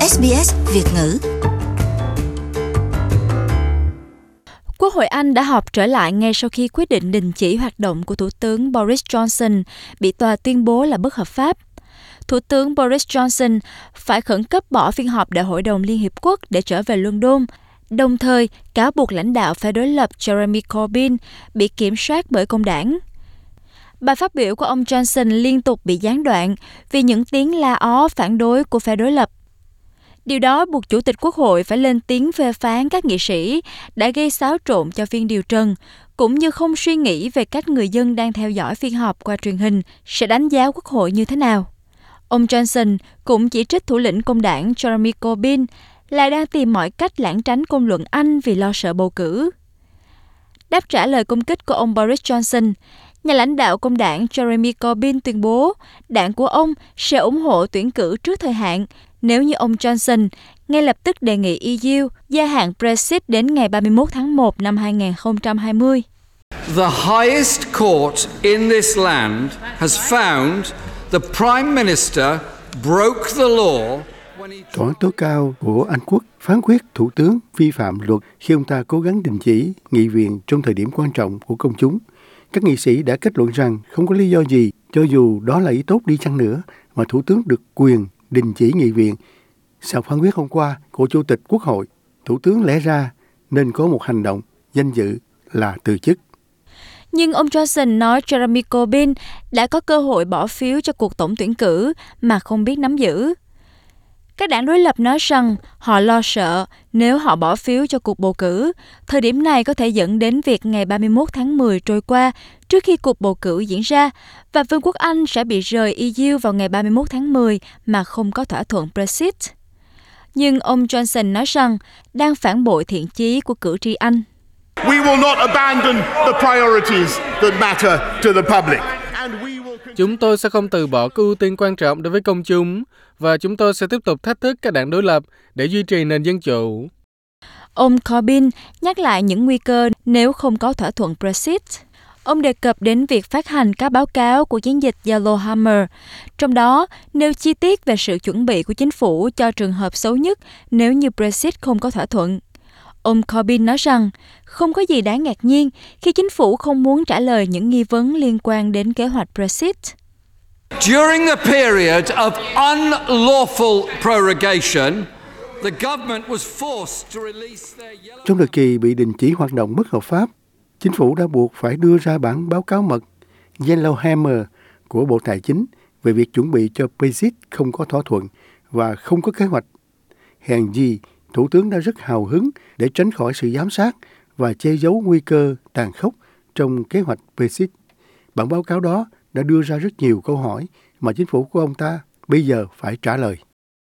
SBS Việt ngữ. Quốc hội Anh đã họp trở lại ngay sau khi quyết định đình chỉ hoạt động của Thủ tướng Boris Johnson bị tòa tuyên bố là bất hợp pháp. Thủ tướng Boris Johnson phải khẩn cấp bỏ phiên họp Đại hội đồng Liên Hiệp Quốc để trở về London, đồng thời cáo buộc lãnh đạo phe đối lập Jeremy Corbyn bị kiểm soát bởi công đảng. Bài phát biểu của ông Johnson liên tục bị gián đoạn vì những tiếng la ó phản đối của phe đối lập. Điều đó buộc Chủ tịch Quốc hội phải lên tiếng phê phán các nghị sĩ đã gây xáo trộn cho phiên điều trần, cũng như không suy nghĩ về cách người dân đang theo dõi phiên họp qua truyền hình sẽ đánh giá Quốc hội như thế nào. Ông Johnson cũng chỉ trích thủ lĩnh công đảng Jeremy Corbyn là đang tìm mọi cách lảng tránh công luận Anh vì lo sợ bầu cử. Đáp trả lời công kích của ông Boris Johnson, nhà lãnh đạo công đảng Jeremy Corbyn tuyên bố đảng của ông sẽ ủng hộ tuyển cử trước thời hạn nếu như ông Johnson ngay lập tức đề nghị EU gia hạn Brexit đến ngày 31 tháng 1 năm 2020. The highest court in this land has found the Prime Minister broke the law. Tòa án tối cao của Anh Quốc phán quyết Thủ tướng vi phạm luật khi ông ta cố gắng đình chỉ nghị viện trong thời điểm quan trọng của công chúng. Các nghị sĩ đã kết luận rằng không có lý do gì, cho dù đó là ý tốt đi chăng nữa, mà Thủ tướng được quyền đình chỉ nghị viện. Sau phán quyết hôm qua của Chủ tịch Quốc hội, Thủ tướng lẽ ra nên có một hành động danh dự là từ chức. Nhưng ông Johnson nói Jeremy Corbyn đã có cơ hội bỏ phiếu cho cuộc tổng tuyển cử mà không biết nắm giữ. Các đảng đối lập nói rằng họ lo sợ nếu họ bỏ phiếu cho cuộc bầu cử, thời điểm này có thể dẫn đến việc ngày 31 tháng 10 trôi qua trước khi cuộc bầu cử diễn ra và Vương quốc Anh sẽ bị rời EU vào ngày 31 tháng 10 mà không có thỏa thuận Brexit. Nhưng ông Johnson nói rằng đang phản bội thiện chí của cử tri Anh. We will not abandon the priorities that matter to the public. Chúng tôi sẽ không từ bỏ các ưu tiên quan trọng đối với công chúng và chúng tôi sẽ tiếp tục thách thức các đảng đối lập để duy trì nền dân chủ. Ông Corbyn nhắc lại những nguy cơ nếu không có thỏa thuận Brexit. Ông đề cập đến việc phát hành các báo cáo của chiến dịch Yellowhammer, trong đó nêu chi tiết về sự chuẩn bị của chính phủ cho trường hợp xấu nhất nếu như Brexit không có thỏa thuận. Ông Corbyn nói rằng không có gì đáng ngạc nhiên khi chính phủ không muốn trả lời những nghi vấn liên quan đến kế hoạch Brexit. During the period of unlawful prorogation, the government was forced to release their Trong thời kỳ bị đình chỉ hoạt động bất hợp pháp, chính phủ đã buộc phải đưa ra bản báo cáo mật Yellowhammer của Bộ Tài chính về việc chuẩn bị cho Brexit không có thỏa thuận và không có kế hoạch. Hèn gì, Thủ tướng đã rất hào hứng để tránh khỏi sự giám sát và che giấu nguy cơ tàn khốc trong kế hoạch Brexit. Bản báo cáo đó đã đưa ra rất nhiều câu hỏi mà chính phủ của ông ta bây giờ phải trả lời.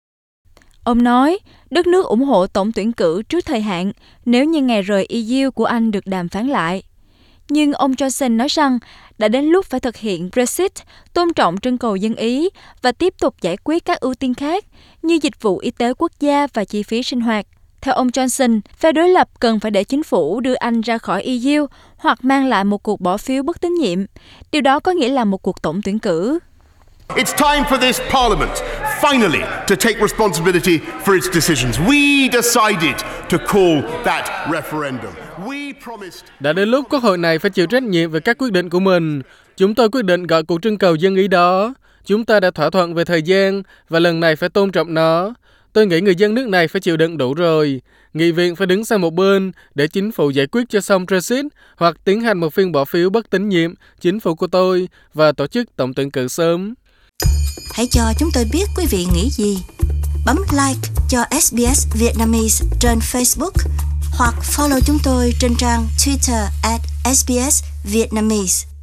Ông nói, đất nước ủng hộ tổng tuyển cử trước thời hạn nếu như ngày rời EU của Anh được đàm phán lại. Nhưng ông Johnson nói rằng đã đến lúc phải thực hiện Brexit, tôn trọng trưng cầu dân Ý và tiếp tục giải quyết các ưu tiên khác như dịch vụ y tế quốc gia và chi phí sinh hoạt. Theo ông Johnson, phe đối lập cần phải để chính phủ đưa Anh ra khỏi EU hoặc mang lại một cuộc bỏ phiếu bất tín nhiệm. Điều đó có nghĩa là một cuộc tổng tuyển cử. It's time for this Parliament finally to take responsibility for its decisions. We decided to call that referendum. We promised. Đã đến lúc Quốc hội này phải chịu trách nhiệm về các quyết định của mình. Chúng tôi quyết định gọi cuộc trưng cầu dân Ý đó. Chúng ta đã thỏa thuận về thời gian và lần này phải tôn trọng nó. Tôi nghĩ người dân nước này phải chịu đựng đủ rồi. Nghị viện phải đứng sang một bên để chính phủ giải quyết cho xong Brexit hoặc tiến hành một phiên bỏ phiếu bất tín nhiệm chính phủ của tôi và tổ chức tổng tuyển cử sớm. Hãy cho chúng tôi biết quý vị nghĩ gì. Bấm like cho SBS Vietnamese trên Facebook hoặc follow chúng tôi trên trang Twitter @SBS Vietnamese.